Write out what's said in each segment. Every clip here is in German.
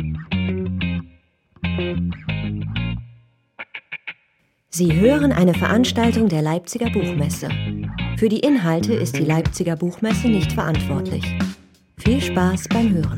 Sie hören eine Veranstaltung der Leipziger Buchmesse. Für die Inhalte ist die Leipziger Buchmesse nicht verantwortlich. Viel Spaß beim Hören.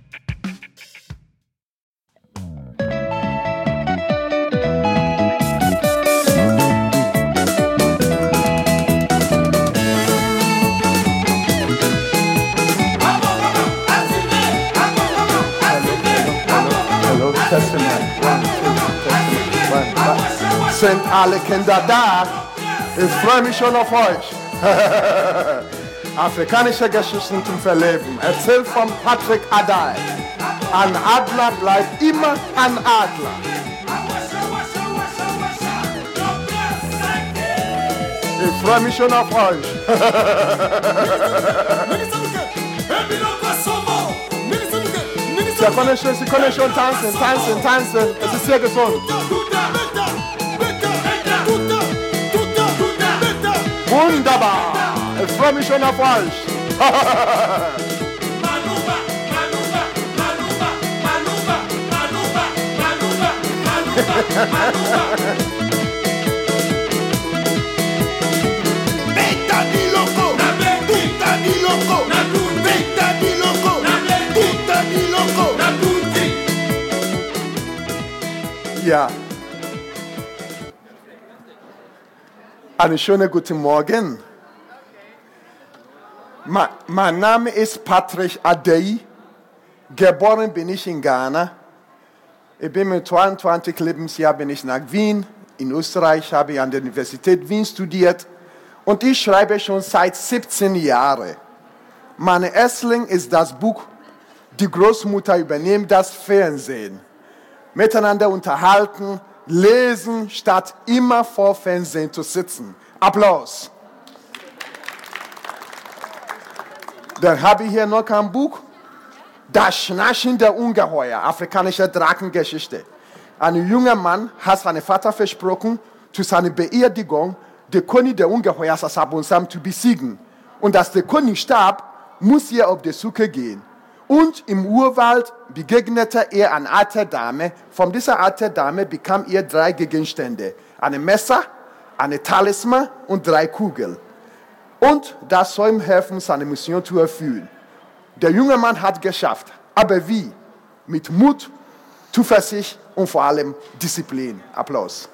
Sind alle Kinder da? Ich freue mich schon auf euch. Afrikanische Geschichten zum Verleben. Erzählt von Patrick Adai. Ein Adler bleibt immer ein Adler. Ich freue mich schon auf euch. Sie können schon tanzen. Es ist sehr gesund. Wunderbar! Ich freue mich schon auf euch! Ja. Einen schönen guten Morgen. Mein Name ist Patrick Adai. Geboren bin ich in Ghana. Ich bin mit 22 Lebensjahr bin ich nach Wien. In Österreich habe ich an der Universität Wien studiert. Und ich schreibe schon seit 17 Jahren. Mein Erstling ist das Buch Die Großmutter übernimmt das Fernsehen. Miteinander unterhalten, lesen, statt immer vor Fernsehen zu sitzen. Applaus. Dann habe ich hier noch ein Buch. Das Schnarchen der Ungeheuer, afrikanische Drakengeschichte. Ein junger Mann hat seinem Vater versprochen, zu seiner Beerdigung den König der Ungeheuer Asabonsam zu besiegen. Und als der König starb, muss er auf die Suche gehen. Und im Urwald begegnete er einer alten Dame. Von dieser alten Dame bekam er 3 Gegenstände. Ein Messer, eine Talisman und 3 Kugeln. Und das soll ihm helfen, seine Mission zu erfüllen. Der junge Mann hat geschafft. Aber wie? Mit Mut, Zuversicht und vor allem Disziplin. Applaus.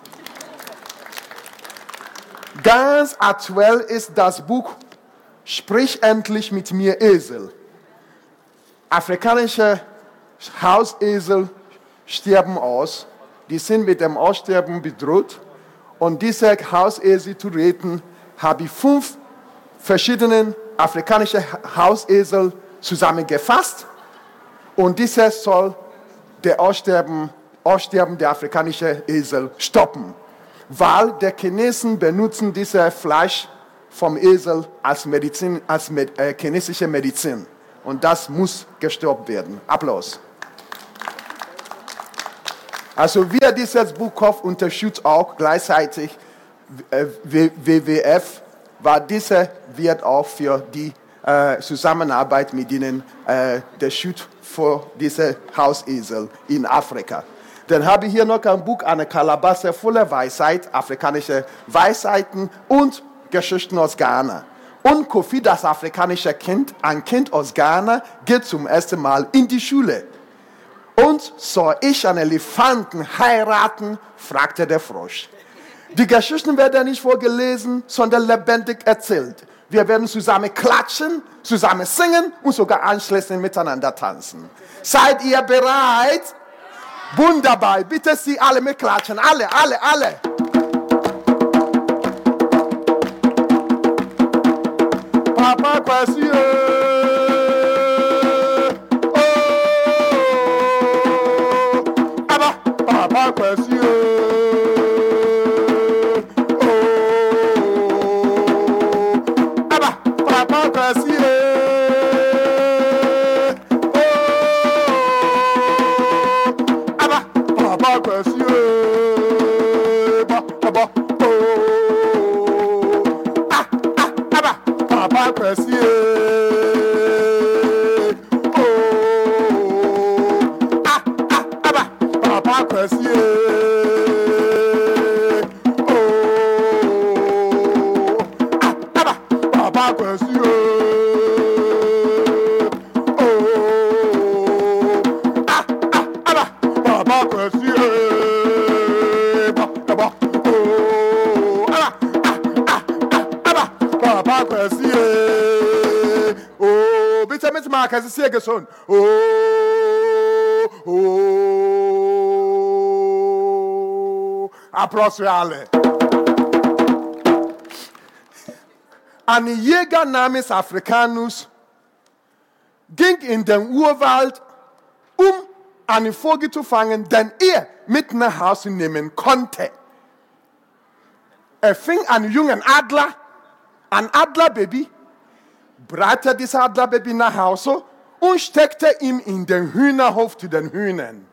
Ganz aktuell ist das Buch Sprich endlich mit mir, Esel. Afrikanische Hausesel sterben aus. Die sind mit dem Aussterben bedroht. Und diese Hausesel zu retten, habe ich 5 verschiedene afrikanische Hausesel zusammengefasst. Und dieses soll das Aussterben der afrikanischen Esel stoppen. Weil die Chinesen benutzen dieses Fleisch vom Esel als Medizin, chinesische Medizin. Und das muss gestoppt werden. Applaus. Also wir dieses Buch unterstützen auch gleichzeitig WWF, weil diese wird auch für die Zusammenarbeit mit ihnen der Schutz für diese Hausesel in Afrika. Dann habe ich hier noch ein Buch, eine Kalabasse voller Weisheit, afrikanische Weisheiten und Geschichten aus Ghana. Und Kofi, das afrikanische Kind, ein Kind aus Ghana, geht zum ersten Mal in die Schule. Und soll ich einen Elefanten heiraten? Fragte der Frosch. Die Geschichten werden nicht vorgelesen, sondern lebendig erzählt. Wir werden zusammen klatschen, zusammen singen und sogar anschließend miteinander tanzen. Seid ihr bereit? Wunderbar. Bitte Sie alle mitklatschen. Alle. Papa Kwasi, aber Papa Kwasi, aber Papa Kwasi, aber Papa Kwasi, Papa Kwesi, Kwesi. Papa Kwesi. Papa Kwesi. Papa Kwesi. Oh, bitte mit Mark, es ist sehr gesund. Applaus für alle. Ein Jäger namens Africanus ging in den Urwald, um einen Vogel zu fangen, den er mit nach Hause nehmen konnte. Er fing einen jungen Adler, ein Adlerbaby, brachte dieses Adlerbaby nach Hause und steckte ihn in den Hühnerhof zu den Hühnern.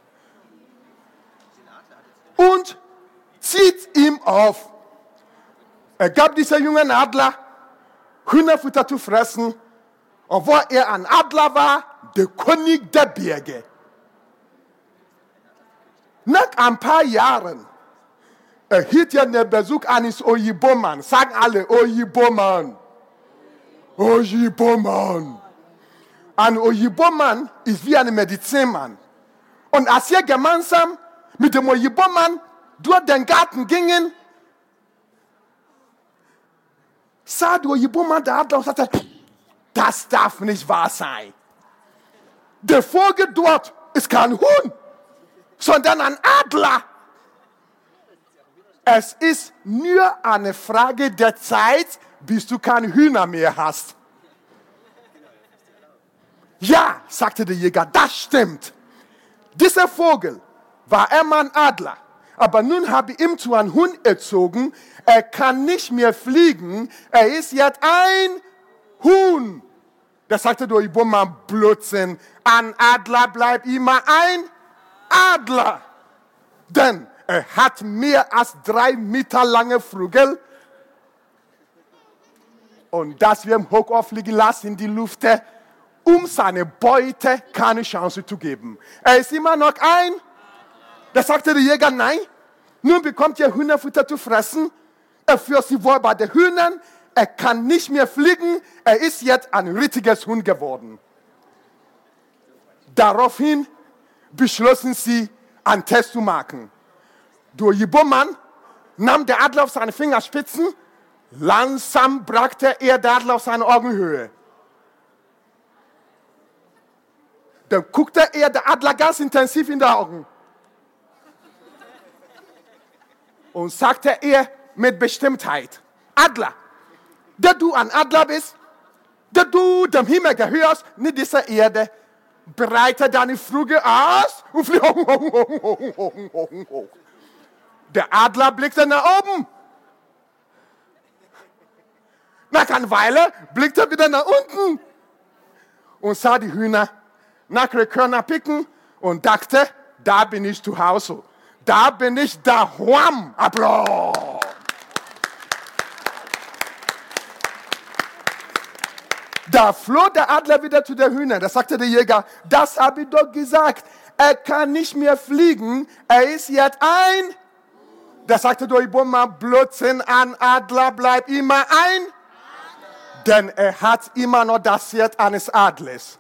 Und zieht ihm auf. Er gab diesem jungen Adler Hühnerfutter zu fressen, obwohl er ein Adler war, der König der Berge. Nach ein paar Jahren erhielt er den Besuch eines Oyiboman. Sagen alle Oyiboman. Oyiboman. Ein Oyiboman ist wie ein Medizinmann. Und als wir gemeinsam mit dem Oyiboman durch den Garten gingen, sah der Oyiboman der Adler und sagte, das darf nicht wahr sein. Der Vogel dort ist kein Huhn, sondern ein Adler. Es ist nur eine Frage der Zeit, bis du keine Hühner mehr hast. Ja, sagte der Jäger, das stimmt. Dieser Vogel war einmal ein Adler, aber nun habe ich ihn zu einem Huhn erzogen. Er kann nicht mehr fliegen, er ist jetzt ein Huhn. Da sagte der Oyiboman, Blödsinn, ein Adler bleibt immer ein Adler. Denn er hat mehr als 3 Meter lange Flügel. Und das wir ihm hoch auffliegen lassen in die Luft, um seine Beute keine Chance zu geben. Er ist immer noch ein. Da sagte der Jäger, nein, nun bekommt ihr Hühnerfutter zu fressen. Er führt sie wohl bei den Hühnern. Er kann nicht mehr fliegen. Er ist jetzt ein richtiges Huhn geworden. Daraufhin beschlossen sie, einen Test zu machen. Der Oyiboman nahm den Adler auf seine Fingerspitzen. Langsam brachte er den Adler auf seine Augenhöhe. Dann guckte er den Adler ganz intensiv in die Augen. Und sagte er mit Bestimmtheit, Adler, der du ein Adler bist, der du dem Himmel gehörst, nicht dieser Erde, breite deine Flügel aus und flieg hoch. Der Adler blickte nach oben. Nach einer Weile blickte er wieder nach unten und sah die Hühner nach den Körner picken und dachte, da bin ich zu Hause. Da bin ich daheim. Applaus. Da floh der Adler wieder zu den Hühnern. Da sagte der Jäger, das habe ich doch gesagt. Er kann nicht mehr fliegen. Er ist jetzt ein. Da sagte der Oyiboman, Blödsinn, ein Adler bleibt immer ein. Denn er hat immer noch das Herz eines Adlers.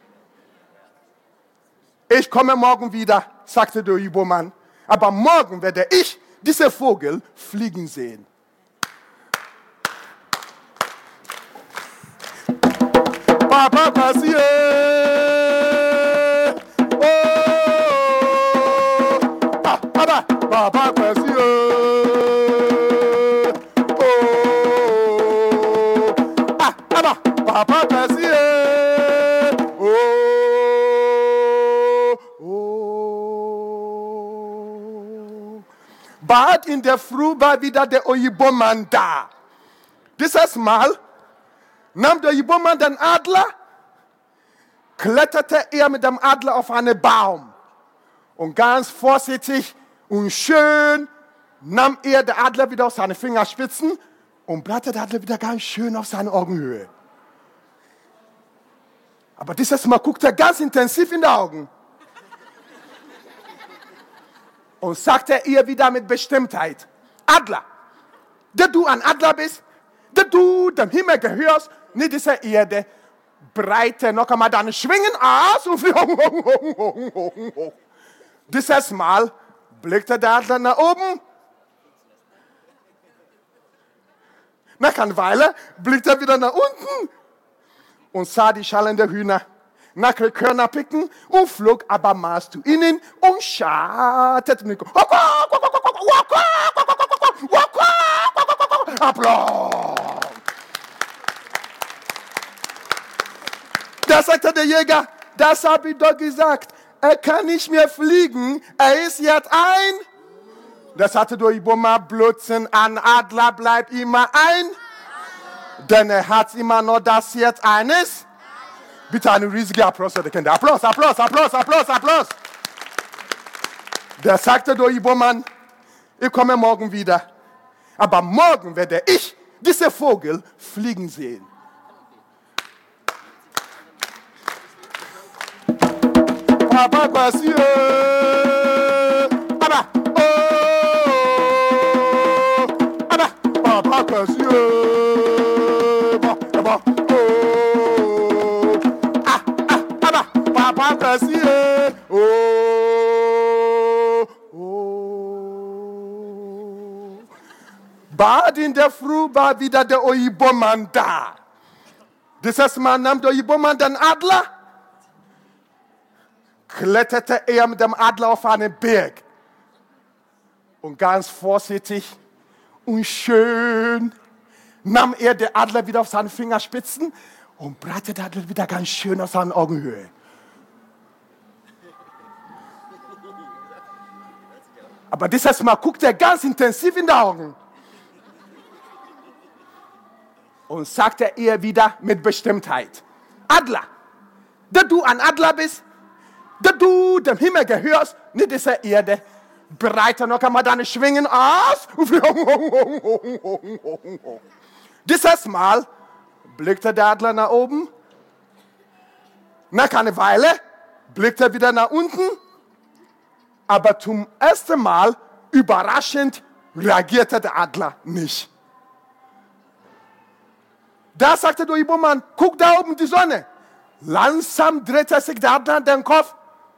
Ich komme morgen wieder, sagte der Oyiboman. Aber morgen werde ich diesen Vogel fliegen sehen. Papa Kwesi. Oh, Papa Kwesi. Oh, Papa Kwesi. Bald in der Früh war wieder der Oyiboman da. Dieses Mal nahm der Oyiboman den Adler, kletterte er mit dem Adler auf einen Baum. Und ganz vorsichtig und schön nahm er den Adler wieder auf seine Fingerspitzen und brachte den Adler wieder ganz schön auf seine Augenhöhe. Aber dieses Mal guckte er ganz intensiv in die Augen. Und sagte ihr wieder mit Bestimmtheit, Adler, da du ein Adler bist, da du dem Himmel gehörst, nicht dieser Erde, breite noch einmal deine Schwingen aus und flieh hoch. Dieses Mal blickte der Adler nach oben. Nach einer Weile blickte er wieder nach unten und sah die schallenden Hühner nach Körner picken und flog abermals zu ihnen und schartete mit Applaus. Da sagte der Jäger, das habe ich doch gesagt, er kann nicht mehr fliegen, er ist jetzt ein. Das hatte durch Iboma Blutzen, ein Adler bleibt immer ein, denn er hat immer noch das jetzt eines. Bitte einen riesigen Applaus für die Kinder. Applaus, Applaus, Applaus, Applaus, Applaus. Der sagte durch Iboman, ich komme morgen wieder, aber morgen werde ich diesen Vogel fliegen sehen. Papa, Monsieur, aber, aber, Papa, Monsieur, aber, Papa, Monsieur, Bad in der Früh war wieder der Oiboman da. Dieses Mal nahm der Oiboman den Adler, kletterte er mit dem Adler auf einen Berg und ganz vorsichtig und schön nahm er den Adler wieder auf seine Fingerspitzen und brachte den Adler wieder ganz schön auf seine Augenhöhe. Aber dieses Mal guckte er ganz intensiv in die Augen und sagte ihr wieder mit Bestimmtheit, Adler, da du ein Adler bist, da du dem Himmel gehörst, nicht dieser Erde, breite noch einmal deine Schwingen aus. Dieses Mal blickte der Adler nach oben. Nach einer Weile blickte er wieder nach unten. Aber zum ersten Mal, überraschend, reagierte der Adler nicht. Da sagte der Iboman, guck da oben die Sonne. Langsam drehte sich der Adler den Kopf.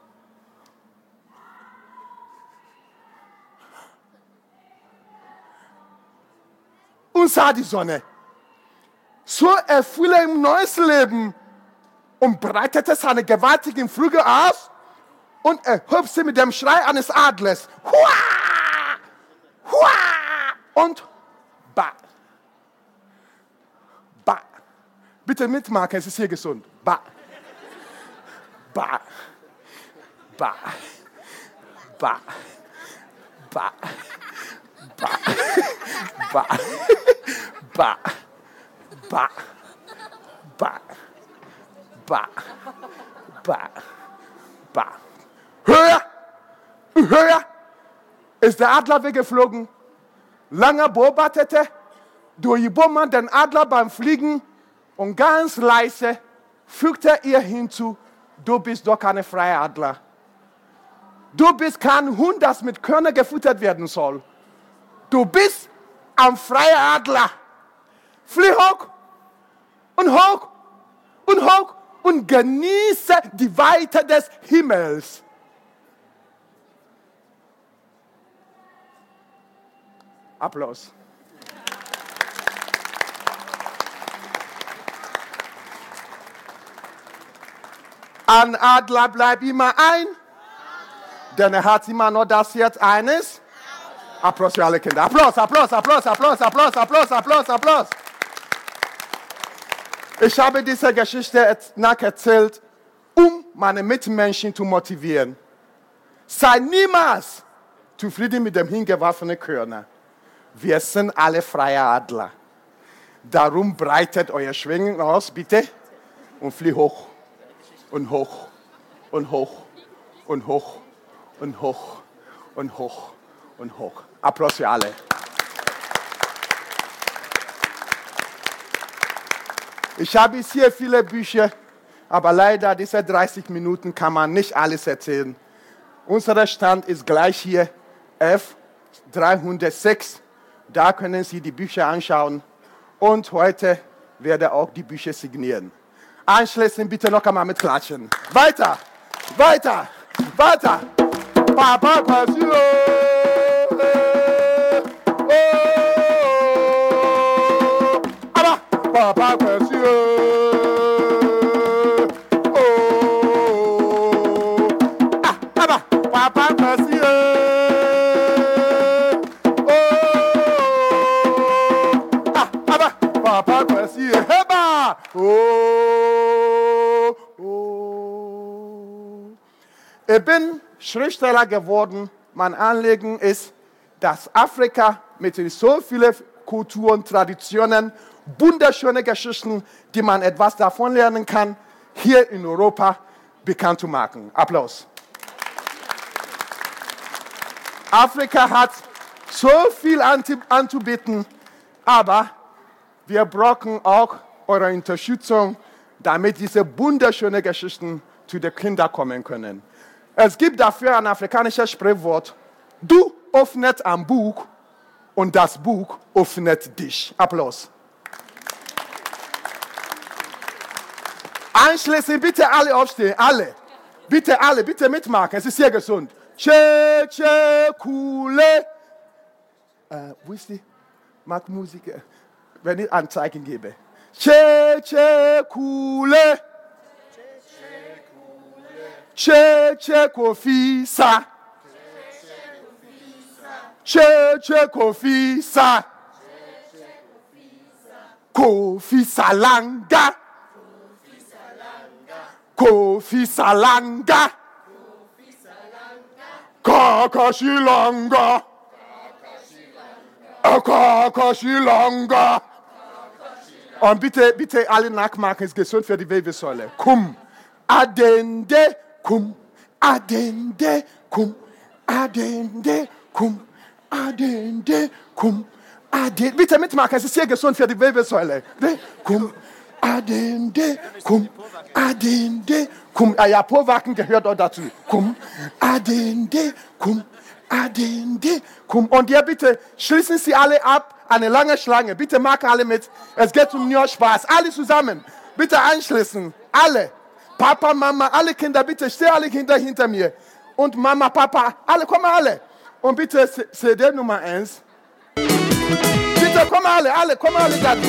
Und sah die Sonne. So erfuhr er ein neues Leben und breitete seine gewaltigen Flügel aus und erhob sie mit dem Schrei eines Adlers. Hua! Hua! Und ba! Ba! Bitte mitmachen, es ist hier gesund. Ba! Ba! Ba! Ba! Ba! Ba! Ba! Ba! Ba! Ba! Ba! Ba! Ba! Höher! Höher! Ist der Adler weggeflogen. Lange beobachtete der Iboman den Adler beim Fliegen und ganz leise fügte ihr hinzu, du bist doch keine freie Adler. Du bist kein Hund, das mit Körner gefüttert werden soll. Du bist ein freier Adler. Flieh hoch und hoch und hoch und genieße die Weite des Himmels. Applaus. Ein Adler bleibt immer ein, denn er hat immer nur das jetzt eines. Applaus für alle Kinder. Applaus, Applaus, Applaus, Applaus, Applaus, Applaus, Applaus, Applaus. Ich habe diese Geschichte nacherzählt, um meine Mitmenschen zu motivieren. Sei niemals zufrieden mit dem hingeworfenen Körner. Wir sind alle freie Adler. Darum breitet euer Schwingen aus, bitte, und flieh hoch und hoch und hoch und hoch und hoch und hoch und hoch. Applaus für alle. Ich habe hier viele Bücher, aber leider diese 30 Minuten kann man nicht alles erzählen. Unser Stand ist gleich hier F306. Da können Sie die Bücher anschauen. Und heute werde auch die Bücher signieren. Anschließend bitte noch einmal mit Klatschen. Weiter, weiter, weiter. Papa Passion. Aber Papa Passion. Aber Papa Passion. Aber Papa Passion. Heba. Ich bin Schriftsteller geworden. Mein Anliegen ist, dass Afrika mit so vielen Kulturen, Traditionen, wunderschöne Geschichten, die man etwas davon lernen kann, hier in Europa bekannt zu machen. Applaus. Afrika hat so viel anzubieten, aber wir brauchen auch eure Unterstützung, damit diese wunderschönen Geschichten zu den Kindern kommen können. Es gibt dafür ein afrikanisches Sprichwort: Du öffnest ein Buch und das Buch öffnet dich. Applaus. Anschließend bitte alle aufstehen, alle. Bitte mitmachen, es ist sehr gesund. Che, che, coole. Wo ist die? Mag Musik, wenn ich Anzeigen gebe. Che, che, coole. Che, che, kofi, sa. Che, che, kofi, sa. Kofi Salanga. Kofi Salanga. Kakashilanga. Kakashilanga. Und bitte alle nachmachen, ist gesund für die Wirbelsäule. Kum, adende, kum, adende, kum, adende, kum, adende, kum, adende. Bitte mitmachen, es ist sehr gesund für die Wirbelsäule. Kum, adende, kum, adende, kum. Ja, Powacken gehört auch dazu. Kum, adende, kum, adende, kum. Und ja, bitte schließen Sie alle ab. Eine lange Schlange. Bitte machen alle mit. Es geht um nur Spaß. Alle zusammen. Bitte anschließen. Alle. Papa, Mama, alle Kinder, bitte stehen alle Kinder hinter mir. Und Mama, Papa, alle, kommen alle. Und bitte CD Nummer 1. Bitte kommen alle dazu.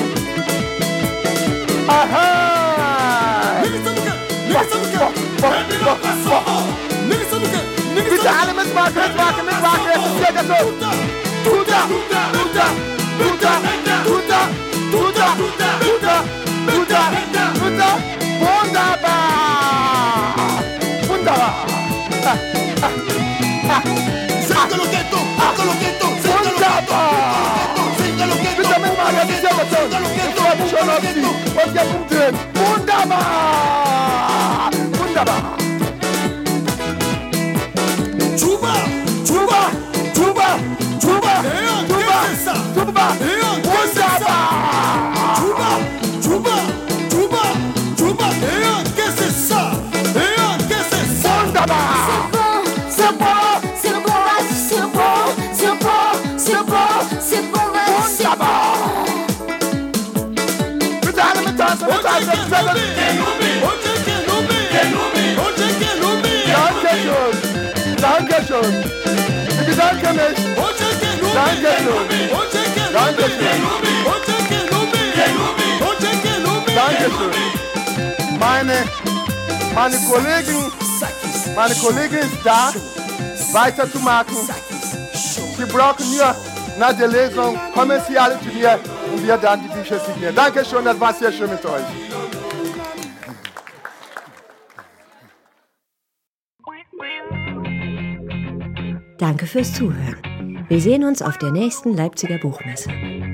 Aha! Bitte alle mitmachen. Es ist sehr gesund. Tuta. Wunderbar. Bitte mitmachen, es ist sehr gesund. Ich freue mich schon auf Sie. Und jetzt umdrehen. Wunderbar. Chuba. Dankeschön. Ich bedanke mich. Dankeschön. Meine Kollegin ist da, weiterzumachen. Sie brauchen nur nach der Lesung, kommen Sie alle zu mir und wir dann die Bücher signieren. Dankeschön, das war sehr schön mit euch. Danke fürs Zuhören. Wir sehen uns auf der nächsten Leipziger Buchmesse.